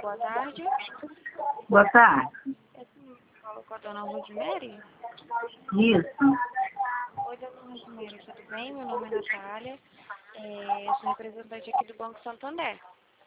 boa tarde. Boa tarde. Eu falo com a dona Rosemary. Isso. Oi, dona Rosemary, tudo bem? Meu nome é Natália. Eu sou representante aqui do Banco Santander.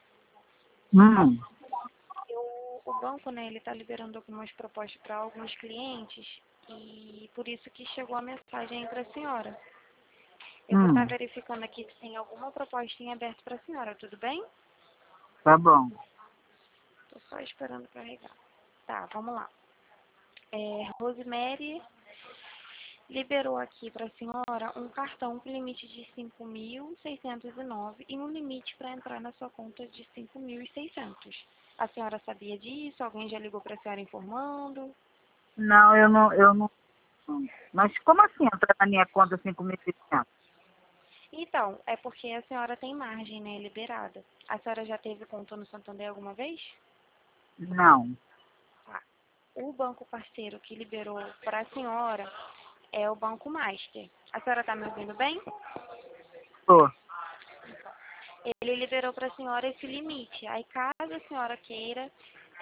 O banco, né, ele está liberando algumas propostas para alguns clientes e por isso que chegou a mensagem para a senhora. Eu vou estar verificando aqui se tem alguma proposta em aberto para a senhora, tudo bem? Tá bom. Estou só esperando carregar. Tá, vamos lá. Rosemary liberou aqui para a senhora um cartão com limite de 5.609 e um limite para entrar na sua conta de 5.600. A senhora sabia disso? Alguém já ligou para a senhora informando? Não, eu não. Mas como assim entrar na minha conta 5.600? Então, é porque a senhora tem margem, né, liberada. A senhora já teve conta no Santander alguma vez? Não. Tá. O banco parceiro que liberou para a senhora é o Banco Master. A senhora está me ouvindo bem? Tô. Ele liberou para a senhora esse limite. Aí, caso a senhora queira,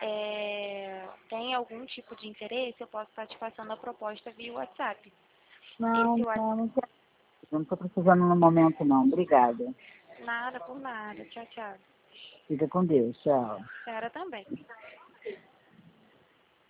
tenha algum tipo de interesse, eu posso estar te passando a proposta via WhatsApp. Não, Esse WhatsApp, não quero. Eu não tô precisando no momento, não. Obrigada. nada por nada. Tchau, tchau. Fica com Deus. Tchau. A senhora também.